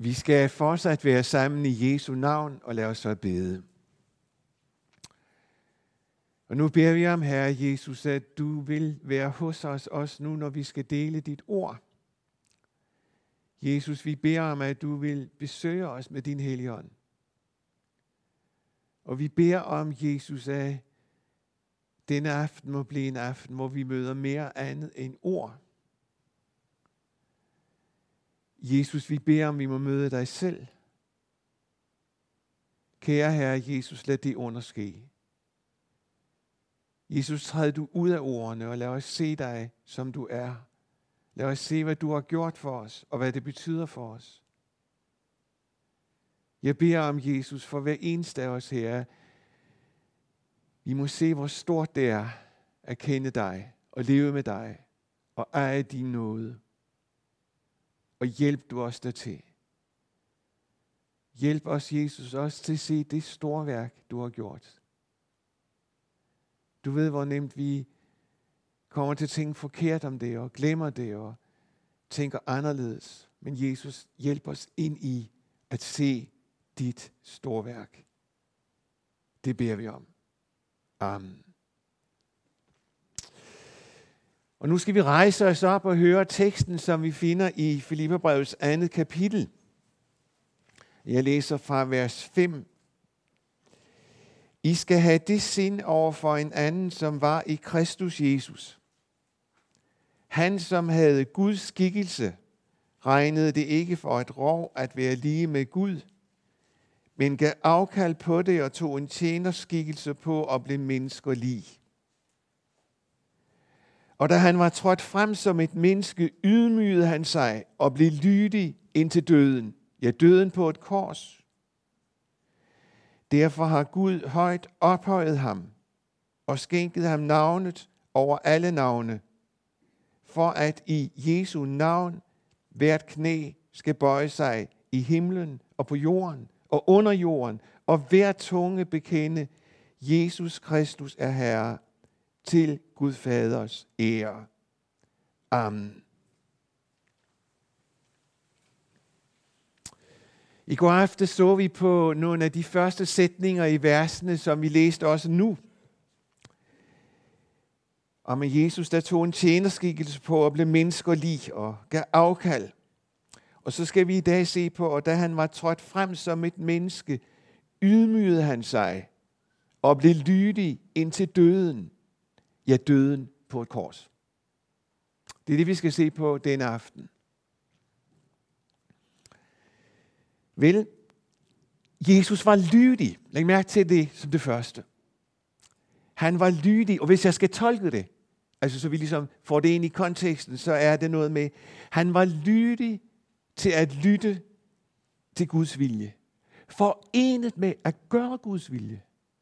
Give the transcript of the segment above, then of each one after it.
Vi skal fortsat være sammen i Jesu navn, og lad os så bede. Og nu beder vi om, Herre Jesus, at du vil være hos os, også nu, når vi skal dele dit ord. Jesus, vi beder om, at du vil besøge os med din hellige ånd. Og vi beder om, Jesus, at denne aften må blive en aften, hvor vi møder mere andet end ord. Jesus, vi beder om, vi må møde dig selv. Kære Herre Jesus, lad det underske. Jesus, træd du ud af ordene, og lad os se dig, som du er. Lad os se, hvad du har gjort for os, og hvad det betyder for os. Jeg beder om, Jesus, for hver eneste af os her. Vi må se, hvor stort det er at kende dig, og leve med dig, og eje din nåde. Og hjælp du os dertil. Hjælp os, Jesus, også til at se det store værk, du har gjort. Du ved, hvor nemt vi kommer til at tænke forkert om det, og glemmer det, og tænker anderledes. Men Jesus, hjælp os ind i at se dit store værk. Det beder vi om. Amen. Og nu skal vi rejse os op og høre teksten, som vi finder i Filipperbrevets 2. kapitel. Jeg læser fra vers 5. I skal have det sind over for en anden, som var i Kristus Jesus. Han, som havde Guds skikkelse, regnede det ikke for et rov at være lige med Gud, men gav afkald på det og tog en tjenerskikkelse på og blev menneskelig. Og da han var trådt frem som et menneske, ydmygede han sig og blev lydig indtil døden. Ja, døden på et kors. Derfor har Gud højt ophøjet ham og skænket ham navnet over alle navne, for at i Jesu navn hvert knæ skal bøje sig i himlen og på jorden og under jorden, og hver tunge bekende, Jesus Kristus er Herre, til Gud Faders ære. Amen. I går aftes så vi på nogle af de første sætninger i versene, som vi læste også nu. Og med Jesus, der tog en tjenerskikkelse på og blev menneskelig og gav afkald. Og så skal vi i dag se på, og da han var trådt frem som et menneske, ydmygede han sig og blev lydig indtil døden. Ja, døden på et kors. Det er det, vi skal se på denne aften. Vel, Jesus var lydig. Læg mærke til det som det første. Han var lydig, og hvis jeg skal tolke det, altså så vi ligesom får det ind i konteksten, så er det noget med, han var lydig til at lytte til Guds vilje. Forenet med at gøre Guds vilje.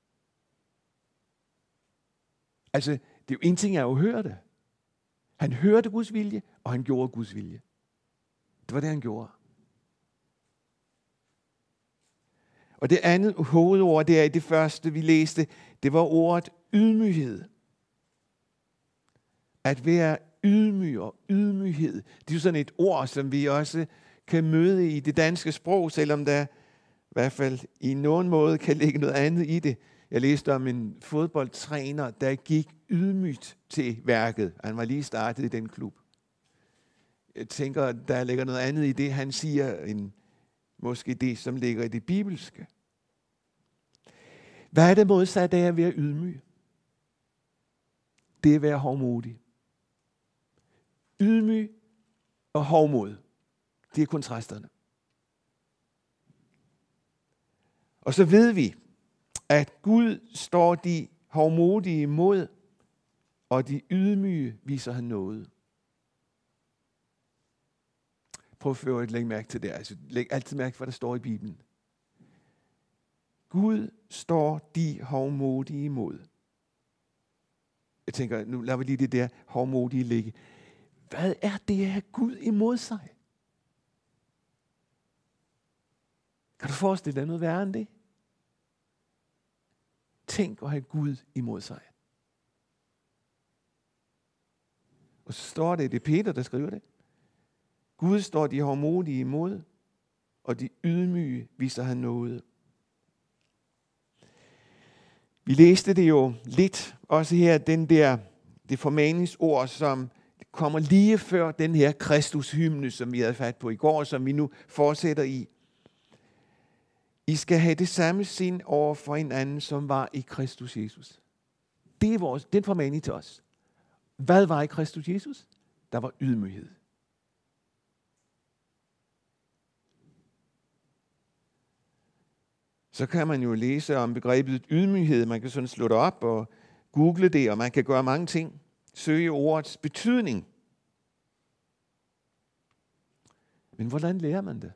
Altså, det er jo en ting, jeg jo hørte. Han hørte Guds vilje, og han gjorde Guds vilje. Det var det, han gjorde. Og det andet hovedord, det er i det første, vi læste, det var ordet ydmyghed. At være ydmyg og ydmyghed, det er jo sådan et ord, som vi også kan møde i det danske sprog, selvom der i hvert fald i nogen måde kan ligge noget andet i det. Jeg læste om en fodboldtræner, der gik ydmygt til værket. Han var lige startet i den klub. Jeg tænker, der ligger noget andet i det, han siger, end måske det, som ligger i det bibelske. Hvad er det modsatte af at være ydmyg? Det er at være hovmodig. Ydmyg og hovmod, det er kontrasterne. Og så ved vi, at Gud står de hovmodige imod, og de ydmyge viser han noget. Prøv at lægge mærke til det. Altså, læg altid mærke, hvad der står i Bibelen. Gud står de hovmodige imod. Jeg tænker, nu lader vi lige det der hovmodige ligge. Hvad er det at have Gud imod sig? Kan du forestille dig noget værre end det? Tænk at have Gud imod sig. Og så står det er Peter, der skriver det. Gud står de hovmodige imod, og de ydmyge viser han noget. Vi læste det jo lidt, også her, det formaningsord, som kommer lige før den her Kristus-hymne, som vi havde fat på i går, som vi nu fortsætter i. I skal have det samme sind over for hinanden, som var i Kristus Jesus. Det er den formaning til os. Hvad var i Kristus Jesus? Der var ydmyghed. Så kan man jo læse om begrebet ydmyghed. Man kan sådan slå det op og google det, og man kan gøre mange ting. Søge ordets betydning. Men hvordan lærer man det?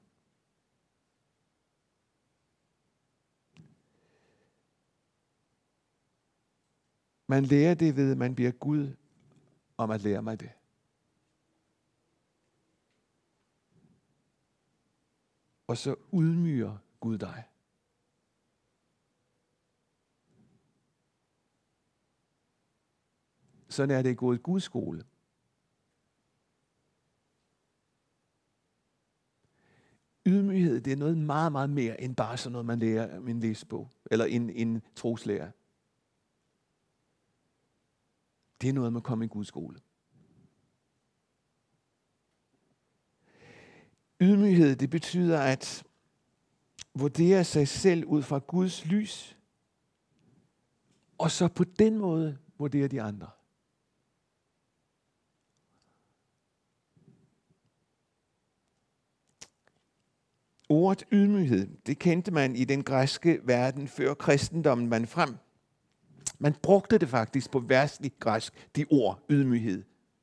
Man lærer det ved, at man bliver Gud om at lære mig det. Og så ydmyger Gud dig. Sådan er det i gået Guds skole. Ydmyghed, det er noget meget, meget mere end bare sådan noget, man lærer af en læsebog, eller en troslærer. Det er noget, man kommer i Guds skole. Ydmyghed, det betyder at vurdere sig selv ud fra Guds lys, og så på den måde vurdere de andre. Ordet ydmyghed, det kendte man i den græske verden før kristendommen vandt frem. Man brugte det faktisk på verdsligt græsk, de ord, ydmyghed.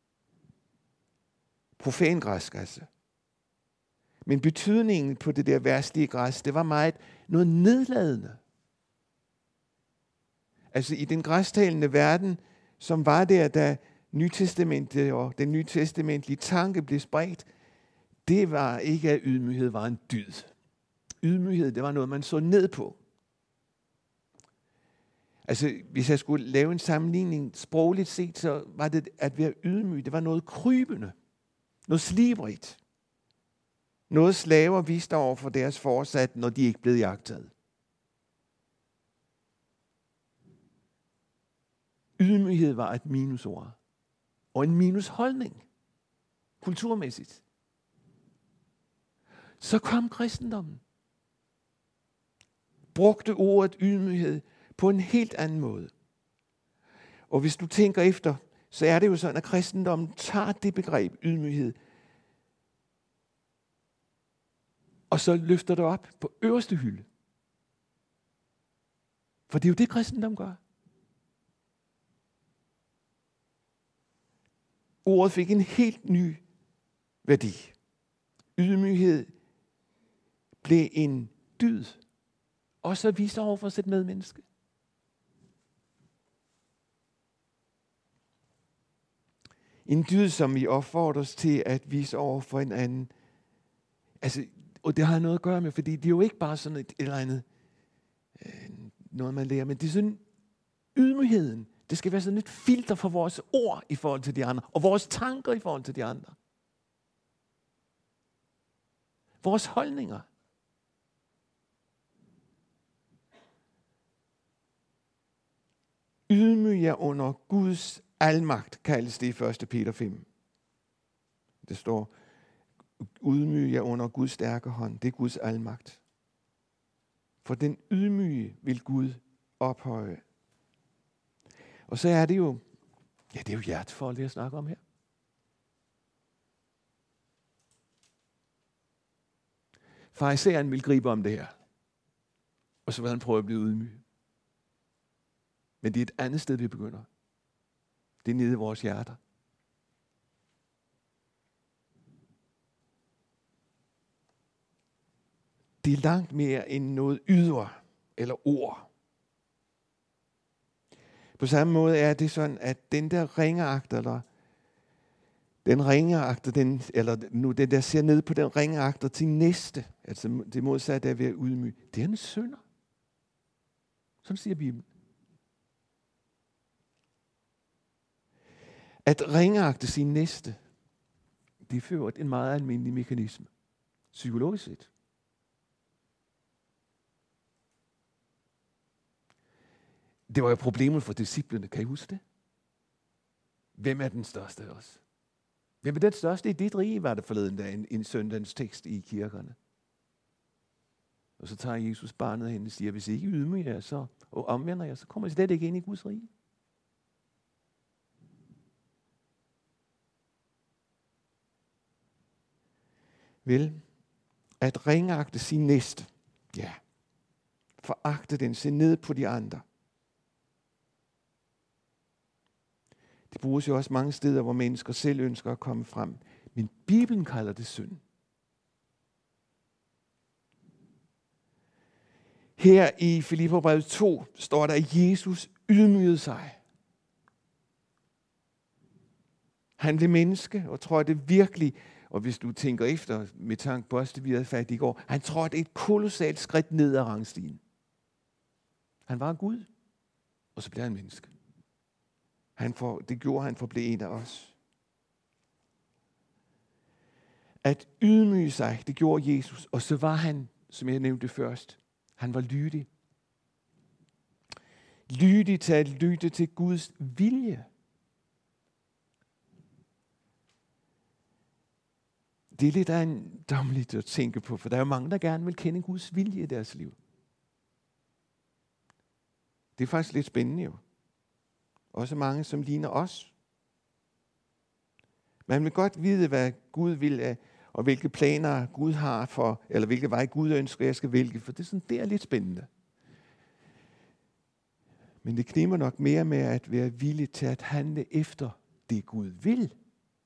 Profan græsk altså. Men betydningen på det der verdslige græsk, det var meget noget nedladende. Altså i den græstalende verden, som var der, da Nytestamentet og den nytestamentlige tanke blev spredt, det var ikke, at ydmyghed var en dyd. Ydmyghed, det var noget, man så ned på. Altså, hvis jeg skulle lave en sammenligning sprogligt set, så var det at være ydmyg, det var noget krybende, noget slibrigt. Noget slaver viste over for deres forsat, når de ikke blev jagtet. Ydmyghed var et minusord, og en minusholdning, kulturmæssigt. Så kom kristendommen. Brugte ordet ydmyghed på en helt anden måde. Og hvis du tænker efter, så er det jo sådan, at kristendommen tager det begreb, ydmyghed, og så løfter det op på øverste hylde. For det er jo det, kristendom gør. Ordet fik en helt ny værdi. Ydmyghed blev en dyd, og så viste over for sit medmenneske. En dyd, som vi opfordres til at vise over for en anden. Altså, og det har noget at gøre med, fordi det er jo ikke bare sådan et eller andet, noget man lærer, men det er sådan ydmygheden. Det skal være sådan et filter for vores ord i forhold til de andre, og vores tanker i forhold til de andre. Vores holdninger. Ydmyg jer under Guds almagt, kaldes det i 1. Peter 5. Det står, ydmyg jer under Guds stærke hånd. Det er Guds almagt. For den ydmyge vil Gud ophøje. Og så er det jo, det er jo hjertefolk, det jeg snakker om her. Farisæeren vil gribe om det her. Og så vil han prøve at blive ydmyg. Men det er et andet sted, vi begynder. Det er nede i vores hjerter. Det er langt mere end noget ydre eller ord. På samme måde er det sådan, at den der ringeagter, eller den ringeagter, den der ser ned på den ringeagter til næste, altså det modsatte af at være ydmyg, det er en synder. Sådan siger Bibelen. At ringeagte sin næste, det fører en meget almindelig mekanisme, psykologisk set. Det var jo problemet for disciplene, kan I huske det? Hvem er den største af os? Hvem er den største i dit rige, var det forleden dag, en søndagens tekst i kirkerne. Og så tager Jesus barnet hen og siger, hvis I ikke ydmyger jer så, og omvender jer, så kommer I slet ikke ind i Guds rige. Vel, at ringagte sin næste, ja, foragte den, se ned på de andre. Det bruges jo også mange steder, hvor mennesker selv ønsker at komme frem. Men Bibelen kalder det synd. Her i Filipperbrevet 2 står der, at Jesus ydmygede sig. Han blev menneske, og tror det virkelig, og hvis du tænker efter med tanke på os, det vi havde fat i går, han trådte et kolossalt skridt ned ad rangstigen. Han var Gud, og så blev han menneske. Det gjorde han for at blive en af os. At ydmyge sig, det gjorde Jesus, og så var han, som jeg nævnte først, han var lydig. Lydig til at lytte til Guds vilje. Det er lidt af en dommeligt at tænke på, for der er jo mange, der gerne vil kende Guds vilje i deres liv. Det er faktisk lidt spændende jo. Også mange, som ligner os. Man vil godt vide, hvad Gud vil, og hvilke planer Gud har for, eller hvilke vej Gud ønsker, jeg skal vælge, for det er lidt spændende. Men det kniber nok mere med at være villig til at handle efter det Gud vil.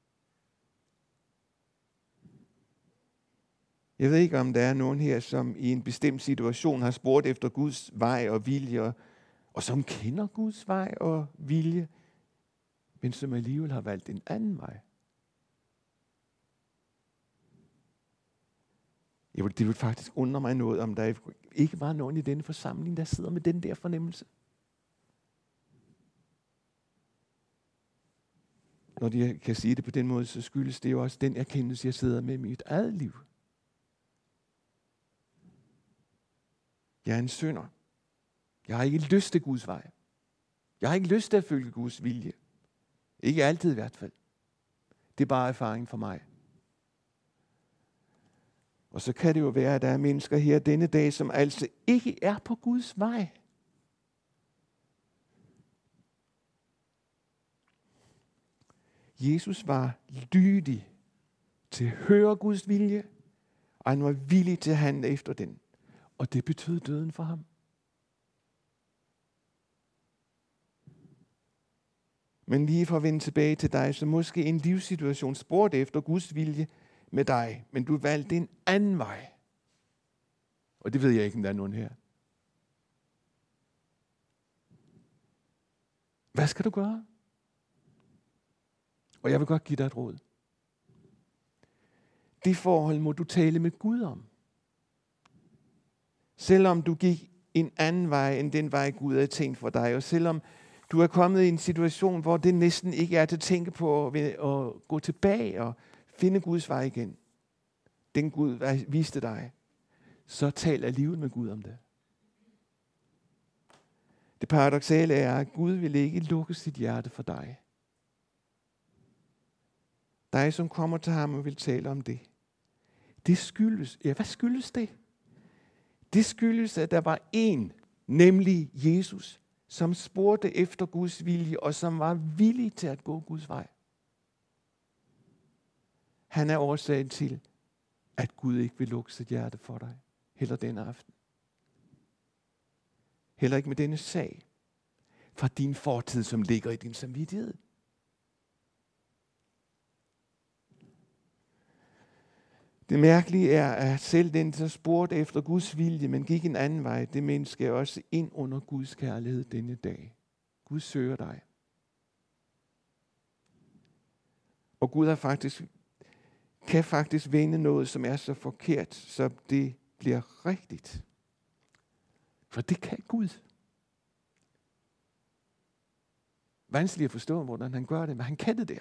Jeg ved ikke, om der er nogen her, som i en bestemt situation har spurgt efter Guds vej og vilje, og som kender Guds vej og vilje, men som alligevel har valgt en anden vej. Det vil faktisk undre mig noget, om der ikke var nogen i denne forsamling, der sidder med den der fornemmelse. Når de kan sige det på den måde, så skyldes det jo også den erkendelse, jeg sidder med i mit eget liv. Jeg er en synder. Jeg har ikke lyst til Guds vej. Jeg har ikke lyst til at følge Guds vilje. Ikke altid i hvert fald. Det er bare erfaring for mig. Og så kan det jo være, at der er mennesker her denne dag, som altså ikke er på Guds vej. Jesus var lydig til at høre Guds vilje, og han var villig til at handle efter den. Og det betød døden for ham. Men lige for at vende tilbage til dig, så måske en livssituation spurgte efter Guds vilje med dig, men du valgte en anden vej. Og det ved jeg ikke, om der er nogen her. Hvad skal du gøre? Og jeg vil godt give dig et råd. Det forhold må du tale med Gud om. Selvom du gik en anden vej, end den vej Gud havde tænkt for dig, og selvom du er kommet i en situation, hvor det næsten ikke er til at tænke på at gå tilbage og finde Guds vej igen. Den Gud viste dig. Så tal alligevel med Gud om det. Det paradoksale er, at Gud vil ikke lukke sit hjerte for dig. Dig, som kommer til ham og vil tale om det. Det skyldes, hvad skyldes det? Det skyldes, at der var en, nemlig Jesus, som spurgte efter Guds vilje, og som var villig til at gå Guds vej. Han er årsagen til, at Gud ikke vil lukke sit hjerte for dig, heller denne aften. Heller ikke med denne sag, fra din fortid, som ligger i din samvittighed. Det mærkelige er, at selv den, der spurgte efter Guds vilje, men gik en anden vej, det menneske er også ind under Guds kærlighed denne dag. Gud søger dig. Og Gud kan faktisk vende noget, som er så forkert, så det bliver rigtigt. For det kan Gud. Vanskeligt at forstå, hvordan han gør det, men han kan det der.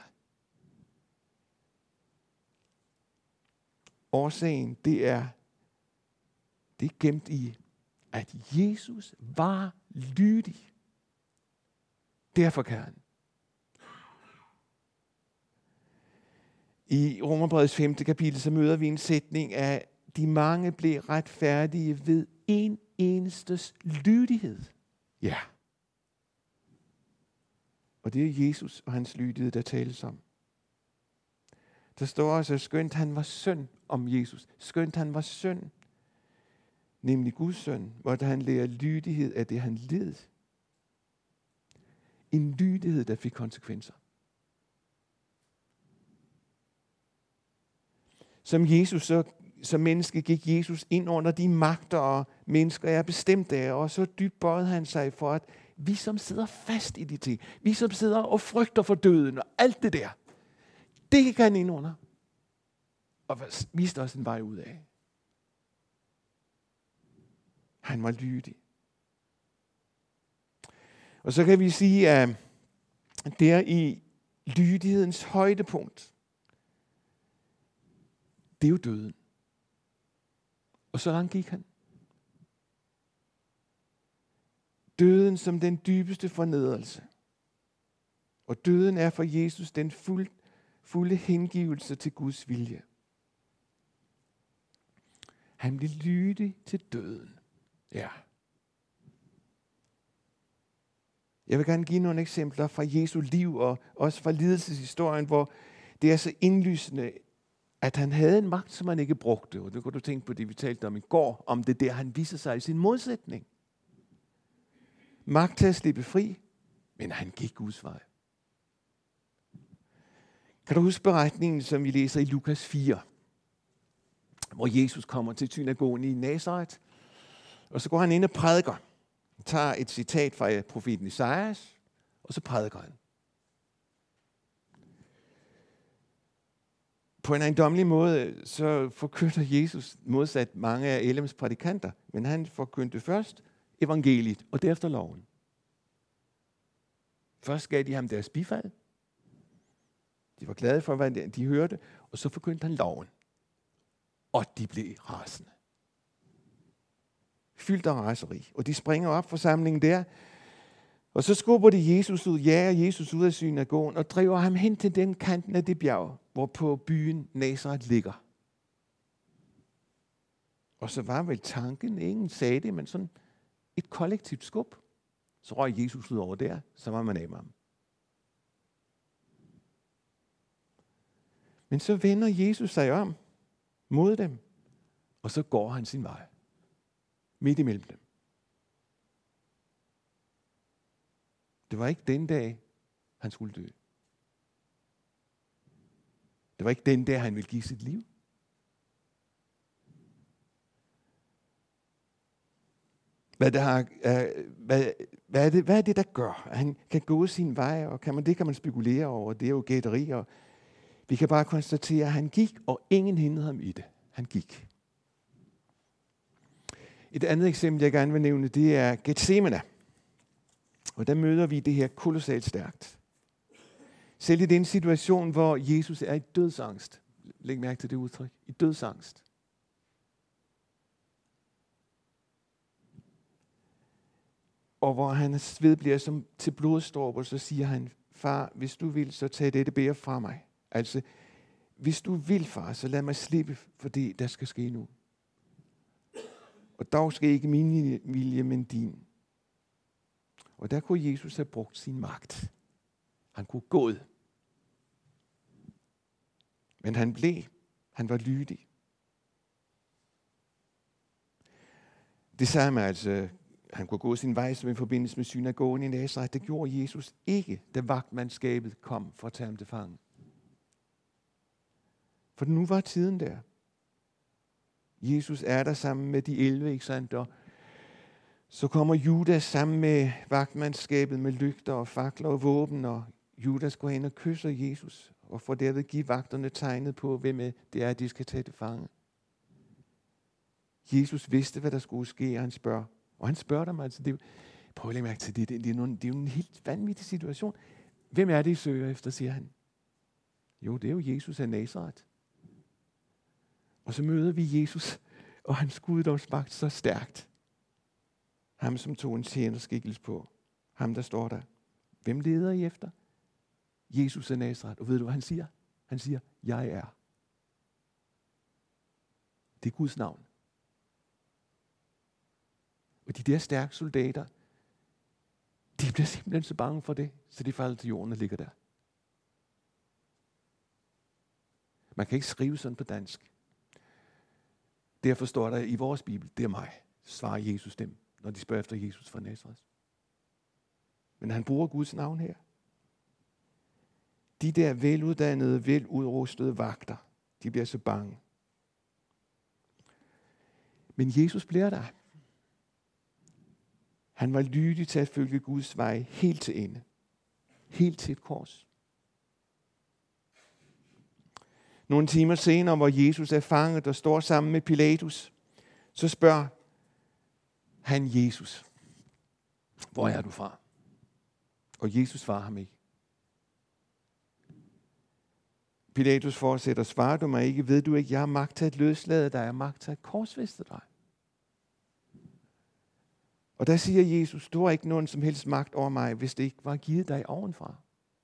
Årsagen, det er gemt i, at Jesus var lydig Derfor kan han. I Romerbrevets 5. kapitel, så møder vi en sætning af, de mange blev retfærdige ved en enestes lydighed. Ja. Og det er Jesus og hans lydighed, der tales om. Der står også, skønt han var søn om Jesus. Skønt han var søn, nemlig Guds søn, hvor han lærer lydighed af det, han led. En lydighed, der fik konsekvenser. Som menneske gik Jesus ind under de magter og mennesker, jeg er bestemt af, og så dybt bøjede han sig for, at vi som sidder fast i de ting, vi som sidder og frygter for døden og alt det der, det gik han ind under og viste os en vej ud af. Han var lydig. Og så kan vi sige, at der i lydighedens højdepunkt, det er jo døden. Og så langt gik han. Døden som den dybeste fornedrelse. Og døden er for Jesus den fulde hengivelse til Guds vilje. Han blev lydig til døden. Ja. Jeg vil gerne give nogle eksempler fra Jesu liv og også fra lidelseshistorien, hvor det er så indlysende, at han havde en magt, som han ikke brugte. Og det kunne du tænke på det, vi talte om i går, om det der, han viser sig i sin modsætning. Magt til at slippe fri, men han gik Guds vej. Kan du huske beretningen, som vi læser i Lukas 4, hvor Jesus kommer til synagogen i Nazaret, og så går han ind og prædiker. Han tager et citat fra profeten Esajas, og så prædiker han. På en ejendommelig måde, så forkynder Jesus modsat mange af Elems prædikanter, men han forkyndte først evangeliet, og derefter loven. Først gav de ham deres bifald. De var glade for, hvad de hørte, og så forkyndte han loven. Og de blev rasende. Fyldt af raseri. Og de springer op for samlingen der, og så skubber de Jesus ud, jager Jesus ud af synagogen, og driver ham hen til den kanten af det bjerg, hvorpå byen Nazaret ligger. Og så var vel tanken, ingen sagde det, men sådan et kollektivt skub. Så røg Jesus ud over der, så var man af med ham. Men så vender Jesus sig om mod dem, og så går han sin vej. Midt imellem dem. Det var ikke den dag, han skulle dø. Det var ikke den dag, han ville give sit liv. Hvad er det, der gør, at han kan gå sin vej, og det kan man spekulere over, det er jo gætteri, og vi kan bare konstatere, at han gik, og ingen hindrede ham i det. Han gik. Et andet eksempel, jeg gerne vil nævne, det er Getsemane. Og der møder vi det her kolossalt stærkt. Selv i den situation, hvor Jesus er i dødsangst. Læg mærke til det udtryk. I dødsangst. Og hvor hans sved bliver som til blodstråber, så siger han, far, hvis du vil, så tag dette bæger fra mig. Altså, hvis du vil, far, så lad mig slippe for det, der skal ske nu. Og dog skal ikke min vilje, men din. Og der kunne Jesus have brugt sin magt. Han kunne gået. Men han var lydig. Det samme altså, han kunne gå sin vej som i forbindelse med synagogen i Nazaret. Det gjorde Jesus ikke, da vagtmandskabet kom for at tage ham til fange. For nu var tiden der. Jesus er der sammen med de 11, ikke sandt? Og så kommer Judas sammen med vagtmandskabet med lygter og fakler og våben, og Judas går hen og kysser Jesus, og får derved give vagterne tegnet på, hvem det er, de skal tage til fange. Jesus vidste, hvad der skulle ske, og han spørger dem altså, prøv at lægge mærke til det, det er jo en helt vanvittig situation. Hvem er det, I søger efter, siger han. Jo, det er jo Jesus af Nazaret. Og så møder vi Jesus, og hans guddomsmagt så stærkt. Ham, som tog en tjenerskikkelse på. Ham, der står der. Hvem leder I efter? Jesus af Nazaret. Og ved du, hvad han siger? Han siger, jeg er. Det er Guds navn. Og de der stærke soldater, de bliver simpelthen så bange for det, så de falder til jorden og ligger der. Man kan ikke skrive sådan på dansk. Derfor står der i vores Bibel, det er mig, svarer Jesus dem, når de spørger efter Jesus fra Nazaret. Men han bruger Guds navn her. De der veluddannede, veludrustede vagter, de bliver så bange. Men Jesus bliver der. Han var lydig til at følge Guds vej helt til ende. Helt til et kors. Nogle timer senere, hvor Jesus er fanget og står sammen med Pilatus, så spørger han Jesus, hvor er du fra? Og Jesus svarer ham ikke. Pilatus fortsætter, svarer du mig ikke, ved du ikke, jeg har magt til at løslade dig, jeg har magt til at korsfæste dig. Og der siger Jesus, du har ikke nogen som helst magt over mig, hvis det ikke var givet dig ovenfra.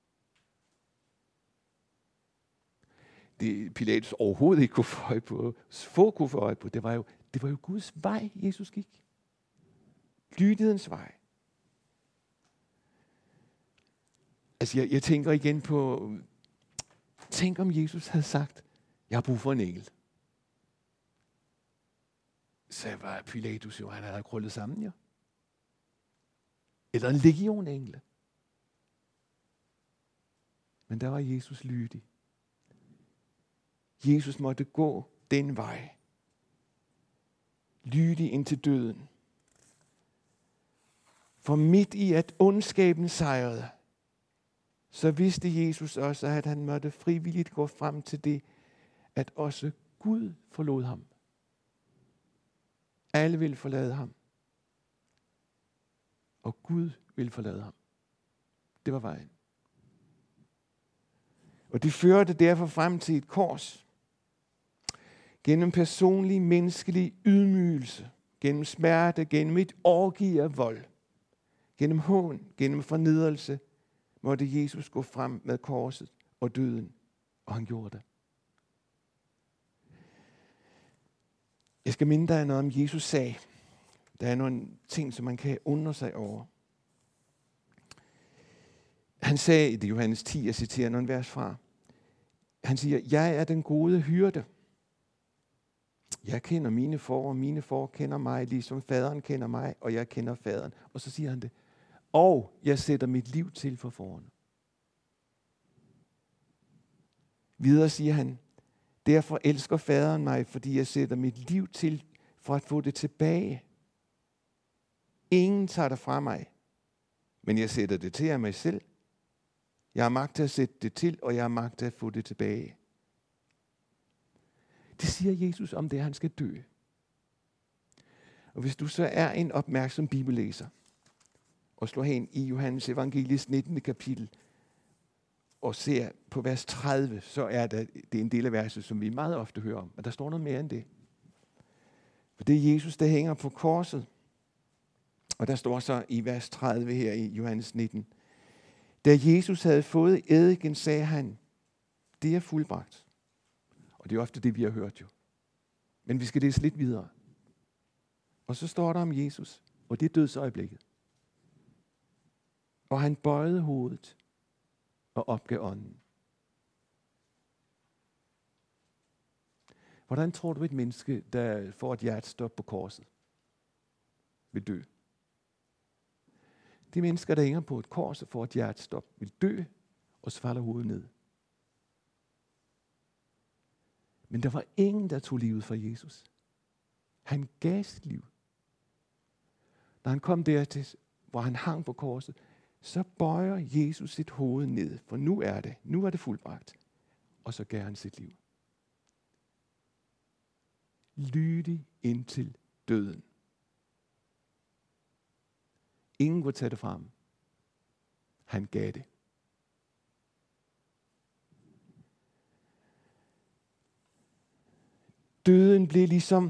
Det Pilatus overhovedet ikke kunne få øje på, få kunne få øje på, det var jo Guds vej, Jesus gik. Lydighedens vej. Altså jeg tænker igen på, tænk om Jesus havde sagt, jeg har brug for en engel. Så var Pilatus jo, han havde krøllet sammen, ja. Eller en legion engle. Men der var Jesus lydig. Jesus måtte gå den vej. Lydig indtil døden. For midt i at ondskaben sejrede, så vidste Jesus også, at han måtte frivilligt gå frem til det, at også Gud forlod ham. Alle ville forlade ham. Og Gud ville forlade ham. Det var vejen. Og det førte derfor frem til et kors. Gennem personlig, menneskelig ydmygelse. Gennem smerte, gennem et orgie af vold. Gennem hån, gennem fornedrelse, måtte Jesus gå frem med korset og døden. Og han gjorde det. Jeg skal minde dig noget om Jesus sagde. Der er nogle ting, som man kan undre sig over. Han sagde i Johannes 10, jeg citerer nogle vers fra. Han siger, jeg er den gode hyrde. Jeg kender mine får, og mine får kender mig, ligesom faderen kender mig, og jeg kender faderen. Og så siger han det. Og jeg sætter mit liv til for fårene. Videre siger han, derfor elsker faderen mig, fordi jeg sætter mit liv til for at få det tilbage. Ingen tager det fra mig, men jeg sætter det til af mig selv. Jeg har magt til at sætte det til, og jeg har magt til at få det tilbage. Det siger Jesus om det, han skal dø. Og hvis du så er en opmærksom bibellæser, og slår hen i Johannes Evangelies 19. kapitel, og ser på vers 30, så er det er en del af verset, som vi meget ofte hører om. Men der står noget mere end det. For det er Jesus, der hænger på korset. Og der står så i vers 30 her i Johannes 19. Da Jesus havde fået eddike, sagde han, det er fuldbragt. Og det er ofte det, vi har hørt jo. Men vi skal læse lidt videre. Og så står der om Jesus, og det er dødsøjeblikket. Og han bøjede hovedet og opgav ånden. Hvordan tror du et menneske, der får et hjertestop på korset, vil dø? De mennesker, der hænger på et kors og får et hjertestop, vil dø, og så falder hovedet ned. Men der var ingen, der tog livet fra Jesus. Han gav sit liv. Når han kom dertil, hvor han hang på korset, så bøjer Jesus sit hoved ned, for nu er det fuldbragt. Og så gav han sit liv. Lydig indtil døden. Ingen kunne tage det fra ham. Han gav det. Døden blev ligesom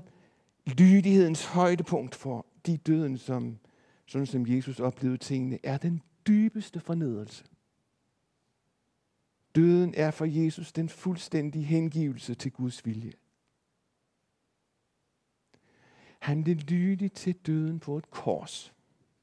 lydighedens højdepunkt for de døden, som sådan som Jesus oplevede tingene, er den dybeste fornedrelse. Døden er for Jesus den fuldstændige hengivelse til Guds vilje. Han blev lydig til døden på et kors.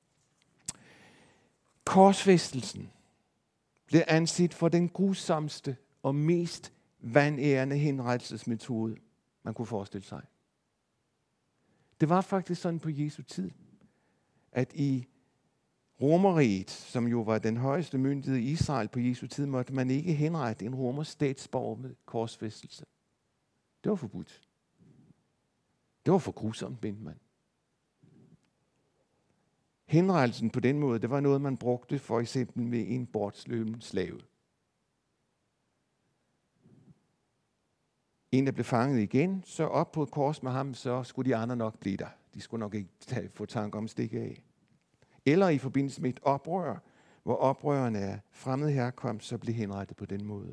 Korsfæstelsen blev anset for den grusomste og mest vanærende henrettelsesmetode, man kunne forestille sig. Det var faktisk sådan på Jesu tid, at i Romerriget, som jo var den højeste myndighed i Israel på Jesu tid, måtte man ikke henrette en romersk statsborger med korsfæstelse. Det var forbudt. Det var for grusomt, mente man. Henrettelsen på den måde, det var noget, man brugte for eksempel med en bortsløben slave. En, der blev fanget igen, så op på et kors med ham, så skulle de andre nok blive der. De skulle nok ikke få tanke om at stikke af. Eller i forbindelse med et oprør, hvor oprørerne er fremmed herkomst, så blev henrettet på den måde.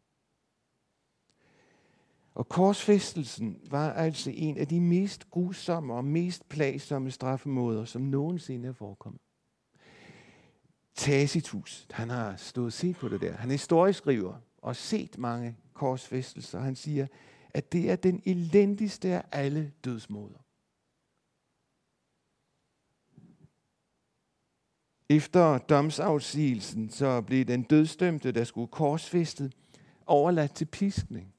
Og korsfæstelsen var altså en af de mest grusomme og mest plagsomme straffemåder, som nogensinde er forekommet. Tacitus, han har stået og set på det der. Han er historieskriver og set mange korsfæstelser. Han siger, at det er den elendigste af alle dødsmåder. Efter domsafsigelsen, så blev den dødsdømte, der skulle korsfæstet, overladt til piskning.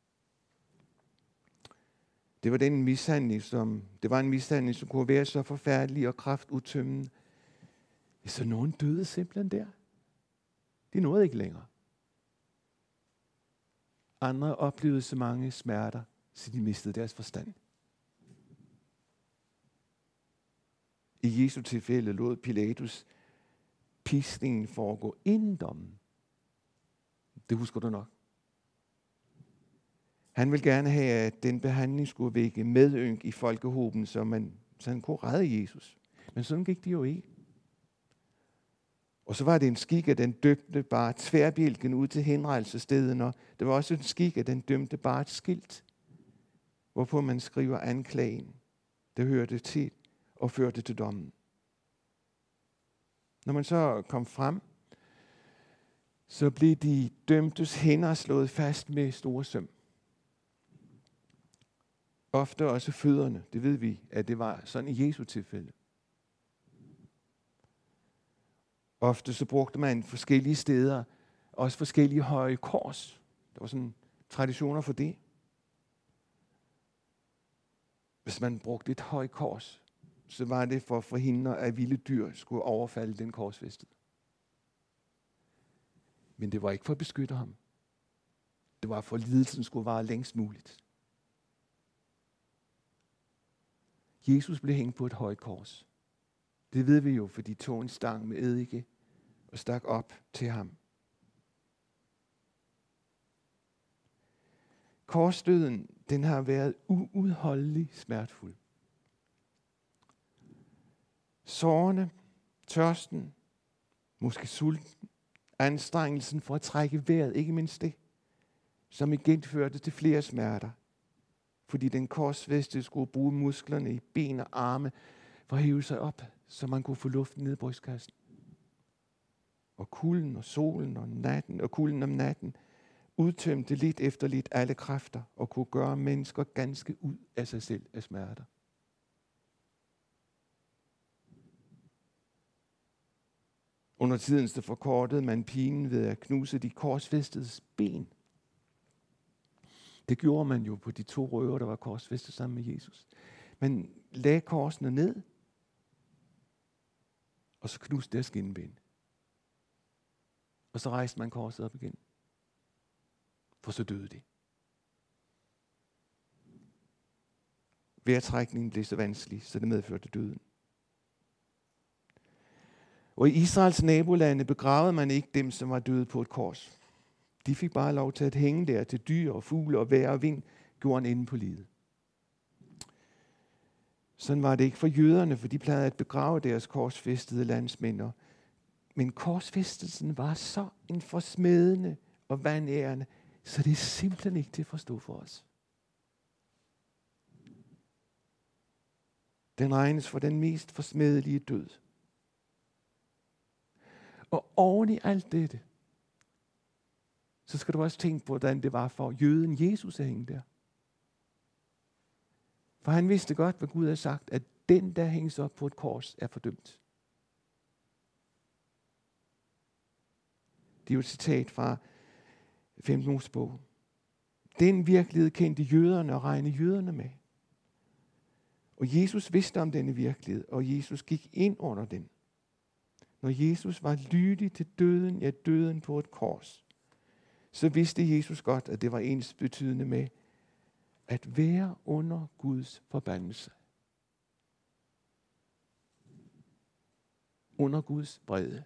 Det var en mishandling, som kunne være så forfærdelig og kraftudtømmende. Så nogen døde simpelthen der. De nåede ikke længere. Andre oplevede så mange smerter, så de mistede deres forstand. I Jesu tilfælde lod Pilatus piskningen foregå inden dommen. Det husker du nok. Han ville gerne have, at den behandling skulle vække medynk i folkehoben, så han kunne redde Jesus. Men sådan gik det jo ikke. Og så var det en skik, at den dømte bare tværbjælken ud til henrettelsesstedet, og det var også en skik, at den dømte bare et skilt, hvorpå man skriver anklagen, der hørte til og førte til dommen. Når man så kom frem, så blev de dømtes hænder slået fast med store søm. Ofte også fødderne. Det ved vi, at det var sådan i Jesu tilfælde. Ofte så brugte man forskellige steder, også forskellige høje kors. Der var sådan traditioner for det. Hvis man brugte et højt kors, så var det for at forhindre, at vilde dyr skulle overfalde den korsfæstede. Men det var ikke for at beskytte ham. Det var for, at lidelsen skulle vare længst muligt. Jesus blev hængt på et højt kors. Det ved vi jo, for de tog en stang med eddike og stak op til ham. Korsdøden, den har været uudholdelig smertefuld. Sårene, tørsten, måske sulten, anstrengelsen for at trække vejret, ikke mindst det, som igen førte til flere smerter, fordi den korsfæstede skulle bruge musklerne i ben og arme for at hæve sig op, så man kunne få luften ned i brystkassen. Og kulden og solen og natten og kulden om natten udtømte lidt efter lidt alle kræfter og kunne gøre mennesker ganske ud af sig selv af smerter. Under tiden så forkortede man pinen ved at knuse de korsfæstedes ben. Det gjorde man jo på de 2 røver, der var korsfæstet sammen med Jesus. Man lagde korsene ned, og så knuste deres skinben. Og så rejste man korset op igen. For så døde de. Vejrtrækningen blev så vanskelig, så det medførte døden. Og i Israels nabolande begravede man ikke dem, som var døde på et kors. De fik bare lov til at hænge der til dyr og fugle og vejr og vind, gjorde han inde på livet. Sådan var det ikke for jøderne, for de plejede at begrave deres korsfæstede landsmænd. Men korsfæstelsen var så en forsmedende og vanærende, så det er simpelthen ikke til at forstå for os. Den regnes for den mest forsmedelige død. Og oven i alt dette, så skal du også tænke på, hvordan det var for jøden Jesus at hænge der. For han vidste godt, hvad Gud havde sagt, at den, der hænges op på et kors, er fordømt. Det er jo et citat fra 5. Mosebog. Den virkelighed kendte jøderne og regnede jøderne med. Og Jesus vidste om denne virkelighed, og Jesus gik ind under den. Når Jesus var lydig til døden, ja døden på et kors, så vidste Jesus godt, at det var ens betydende med at være under Guds forbandelse. Under Guds vrede.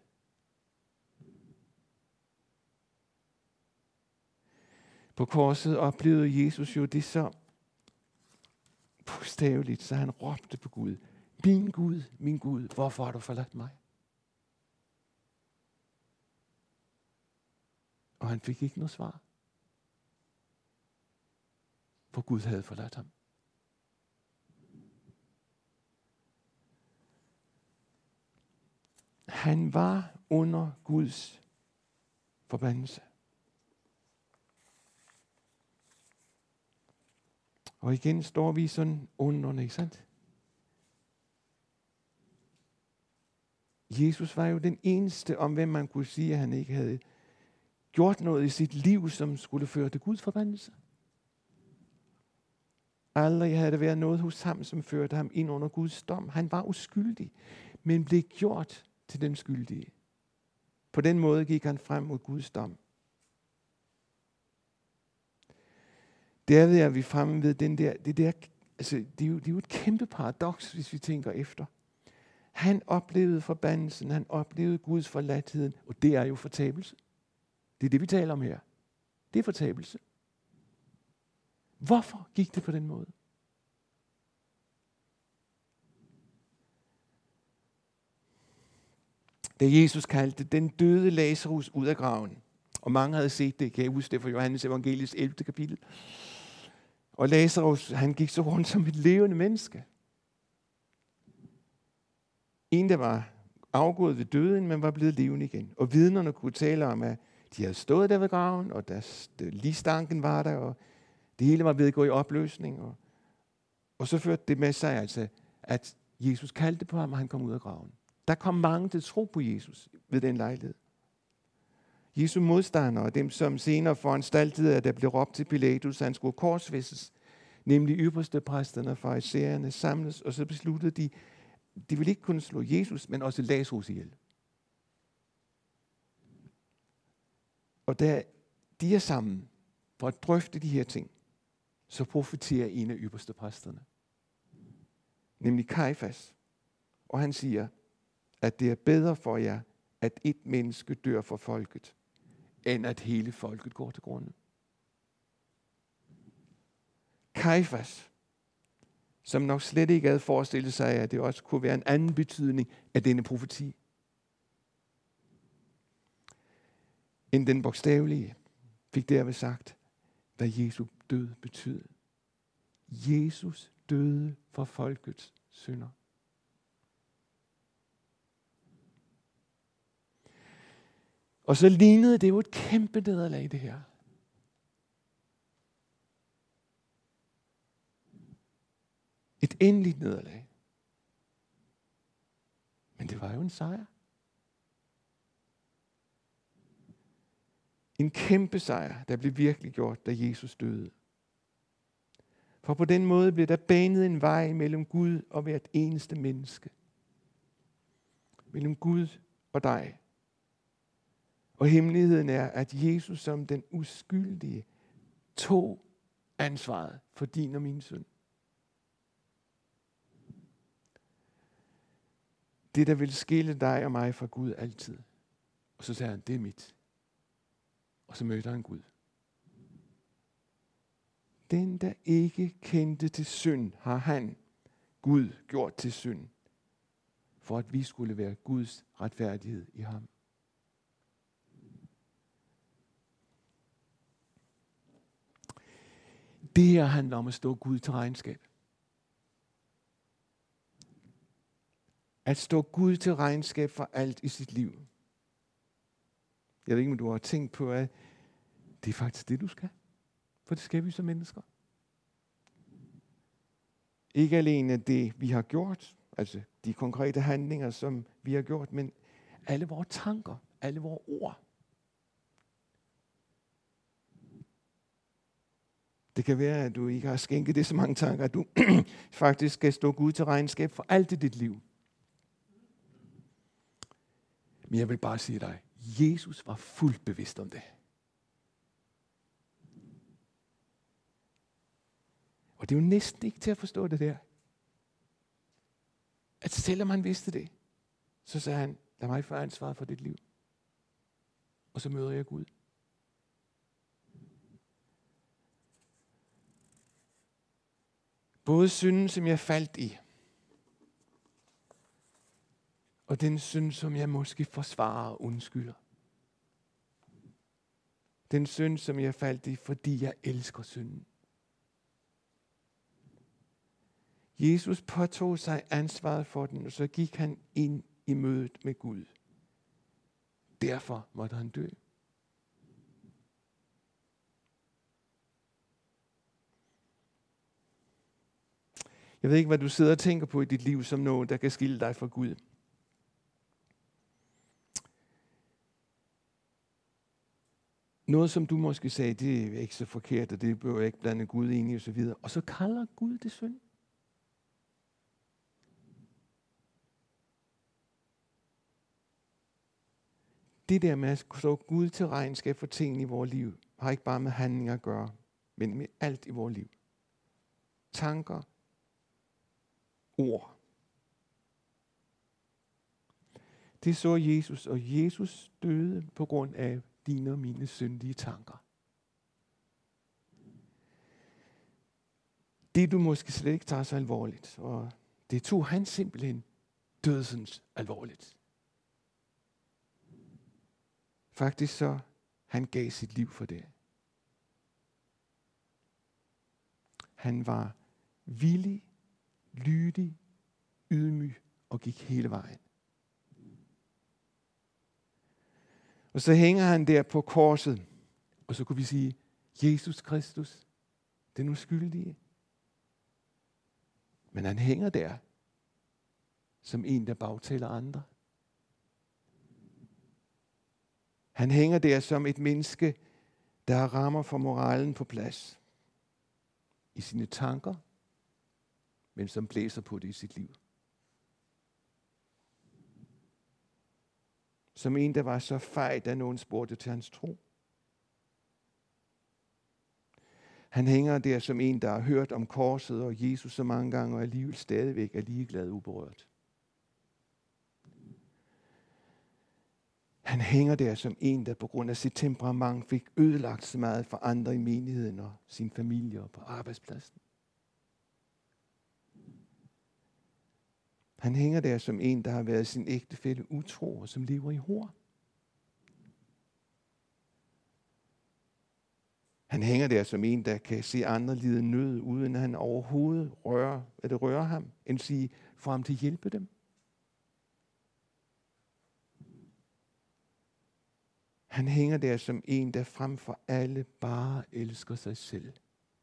På korset oplevede Jesus jo det så bogstaveligt, så han råbte på Gud. Min Gud, hvorfor har du forladt mig? Og han fik ikke noget svar. For Gud havde forladt ham. Han var under Guds forbandelse. Og igen står vi sådan under, ikke sandt? Jesus var jo den eneste, om hvem man kunne sige, at han ikke havde gjort noget i sit liv, som skulle føre til Guds forbandelse. Aldrig havde der været noget hos ham, som førte ham ind under Guds dom. Han var uskyldig, men blev gjort til den skyldige. På den måde gik han frem mod Guds dom. Derved er vi fremme ved det er jo et kæmpe paradoks, hvis vi tænker efter. Han oplevede forbandelsen, han oplevede Guds forladtheden, og det er jo fortabelse. Det er det, vi taler om her. Det er fortabelse. Hvorfor gik det på den måde? Da Jesus kaldte den døde Lazarus ud af graven, og mange havde set det, kan jeg huske det fra Johannes evangeliets 11. kapitel. Og Lazarus, han gik så rundt som et levende menneske. En, der var afgået ved døden, men var blevet levende igen. Og vidnerne kunne tale om, at de havde stået der ved graven, og ligstanken var der, og det hele var ved at gå i opløsning. Og så førte det med sig, altså, at Jesus kaldte på ham, og han kom ud af graven. Der kom mange til tro på Jesus ved den lejlighed. Jesu modstandere, dem som senere foranstaltede, at der blev råbt til Pilatus, at han skulle korsfæstes, nemlig ypperste præsterne og farisæerne samles, og så besluttede de ville ikke kun slå Jesus, men også Lazarus ihjel. Og da de er sammen for at drøfte de her ting, så profeterer en af ypperste præsterne, nemlig Kajfas. Og han siger, at det er bedre for jer, at et menneske dør for folket, end at hele folket går til grunde. Kajfas, som nok slet ikke havde forestillet sig, at det også kunne være en anden betydning af denne profeti, end den bogstavelige, fik derved sagt, hvad Jesu død betød. Jesus døde for folkets synder. Og så lignede det jo et kæmpe nederlag, det her. Et endeligt nederlag. Men det var jo en sejr. En kæmpe sejr, der blev virkelig gjort, da Jesus døde. For på den måde blev der banet en vej mellem Gud og hvert eneste menneske. Mellem Gud og dig. Og hemmeligheden er, at Jesus som den uskyldige tog ansvaret for din og min synd. Det, der vil skille dig og mig fra Gud altid. Og så sagde han, det er mit. Og så mødte han Gud. Den, der ikke kendte til synd, har han, Gud, gjort til synd, for at vi skulle være Guds retfærdighed i ham. Det her handler om at stå Gud til regnskab. At stå Gud til regnskab for alt i sit liv. Jeg ved ikke, om du har tænkt på, at det er faktisk det, du skal. For det skal vi som mennesker. Ikke alene det, vi har gjort, altså de konkrete handlinger, som vi har gjort, men alle vores tanker, alle vores ord. Det kan være, at du ikke har skænket det så mange tanker, at du faktisk skal stå Gud til regnskab for alt i dit liv. Men jeg vil bare sige dig, Jesus var fuldt bevidst om det. Og det er jo næsten ikke til at forstå det der. At selvom han vidste det, så sagde han, lad mig få ansvaret for dit liv. Og så møder jeg Gud. Både synden, som jeg faldt i, og den synd, som jeg måske forsvarer og undskylder. Den synd, som jeg faldt i, fordi jeg elsker synden. Jesus påtog sig ansvaret for den, og så gik han ind i mødet med Gud. Derfor måtte han dø. Jeg ved ikke, hvad du sidder og tænker på i dit liv som noget, der kan skille dig fra Gud. Noget, som du måske sagde, det er ikke så forkert, og det bør ikke blande Gud ind i, og så videre. Og så kalder Gud det synd. Det der med at stå Gud til regnskab for tingene i vores liv, har ikke bare med handlinger at gøre, men med alt i vores liv. Tanker, ord. Det så Jesus, og Jesus døde på grund af dine og mine syndige tanker. Det du måske slet ikke tager så alvorligt, og det tog han simpelthen dødsens alvorligt. Faktisk så, han gav sit liv for det. Han var villig, lydig, ydmyg og gik hele vejen. Og så hænger han der på korset, og så kunne vi sige, Jesus Kristus, den uskyldige. Men han hænger der, som en, der bagtaler andre. Han hænger der som et menneske, der rammer for moralen på plads. I sine tanker, men som blæser på det i sit liv. Som en, der var så fej, da nogen spurgte til hans tro. Han hænger der som en, der har hørt om korset og Jesus så mange gange, og alligevel stadigvæk er ligeglad uberørt. Han hænger der som en, der på grund af sit temperament fik ødelagt så meget for andre i menigheden og sin familie og på arbejdspladsen. Han hænger der som en, der har været sin ægtefælle utro og som lever i hor. Han hænger der som en, der kan se andre lide nød, uden at han overhovedet rører ham, end sige, få ham til at hjælpe dem. Han hænger der som en, der frem for alle bare elsker sig selv.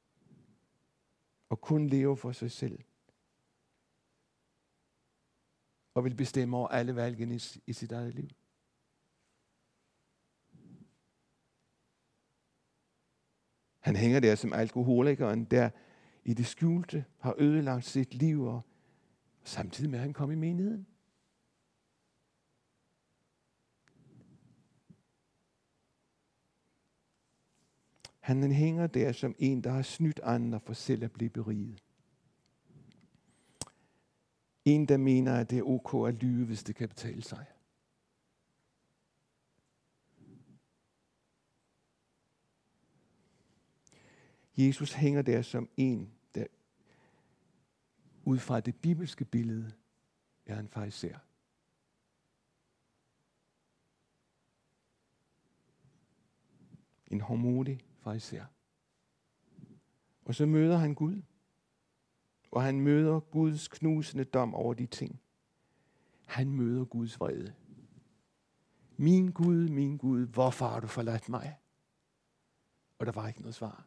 Og kun lever for sig selv. Og vil bestemme over alle valgene i sit eget liv. Han hænger der som alkoholikeren, der i det skjulte har ødelagt sit liv, og samtidig med at han kom i menigheden. Han hænger der som en, der har snydt andre for selv at blive beriget. En, der mener, at det er ok at lyve, hvis det kan betale sig. Jesus hænger der som en, der ud fra det bibelske billede er en fariser. En hårdmodig fariser. Og så møder han Gud. Og han møder Guds knusende dom over de ting. Han møder Guds vrede. min Gud, hvorfor har du forladt mig? Og der var ikke noget svar.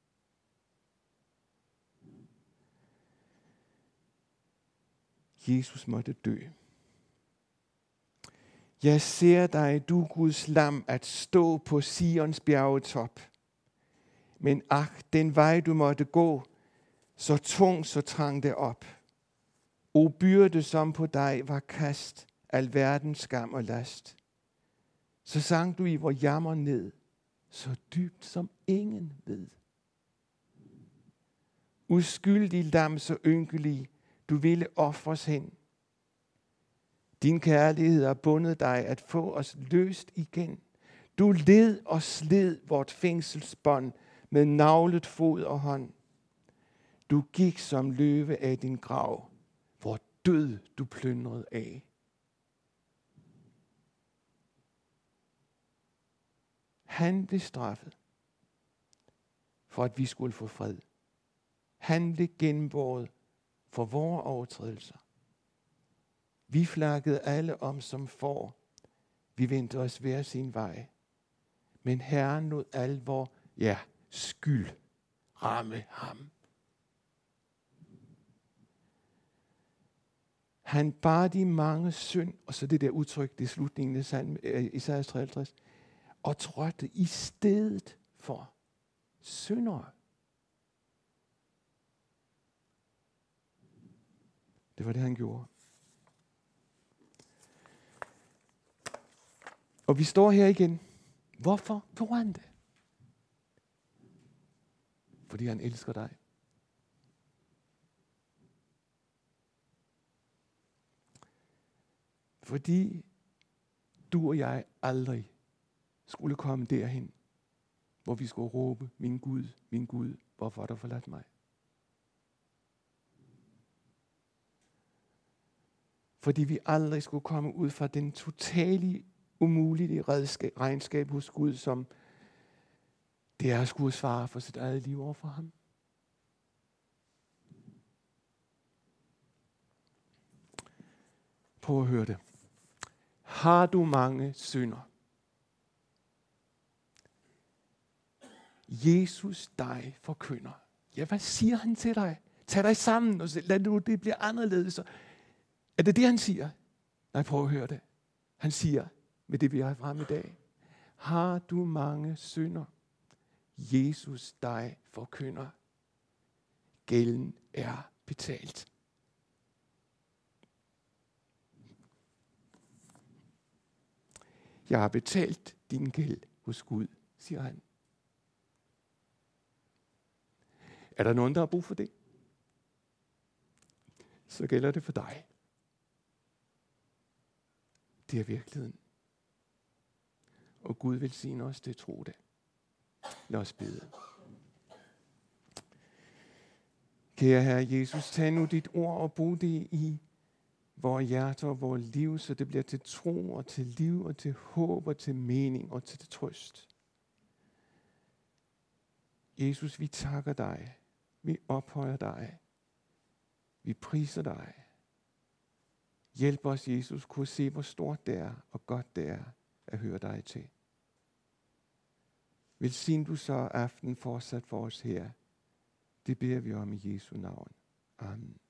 Jesus måtte dø. Jeg ser dig, du Guds lam, at stå på Sions bjergetop. Men den vej du måtte gå, så tung, så trang det op. O byrde som på dig var kast, al verdens skam og last. Så sank du i vor jammer ned, så dybt som ingen ved. Uskyldig lam, så ynkelig, du ville ofres hen. Din kærlighed har bundet dig at få os løst igen. Du led og sled vort fængselsbånd med naglet fod og hånd. Du gik som løve af din grav, hvor død du plyndrede af. Han blev straffet, for at vi skulle få fred. Han blev gennembåret for vores overtrædelser. Vi flakkede alle om som får. Vi vendte os hver sin vej. Men Herren lod al vor, skyld ramme ham. Han bar de mange synd, og så det der udtryk, det er slutningen af salmen, Esajas 53, og trådte i stedet for syndere. Det var det, han gjorde. Og vi står her igen. Hvorfor gjorde han det? Fordi han elsker dig. Fordi du og jeg aldrig skulle komme derhen, hvor vi skulle råbe, min Gud, hvorfor har du forladt mig? Fordi vi aldrig skulle komme ud fra den totale umulige regnskab hos Gud, som det er at skulle svare for sit eget liv over for ham. Prøv at høre det. Har du mange synder? Jesus dig forkynder. Ja, hvad siger han til dig? Tag dig sammen, og lad nu det blive anderledes. Er det det, han siger? Nej, prøv at høre det. Han siger, med det vi har frem i dag, har du mange synder? Jesus dig forkynder. Gælden er betalt. Jeg har betalt din gæld hos Gud, siger han. Er der nogen, der har brug for det? Så gælder det for dig. Det er virkeligheden. Og Gud velsigner os til at tro det. Lad os bede. Kære Herre Jesus, tag nu dit ord og brug det i vores hjerter og vores liv, så det bliver til tro og til liv og til håb og til mening og til trøst. Jesus, vi takker dig. Vi ophøjer dig. Vi priser dig. Hjælp os, Jesus, kunne se, hvor stort det er og godt det er at høre dig til. Velsign du så aften fortsat for os her. Det beder vi om i Jesu navn. Amen.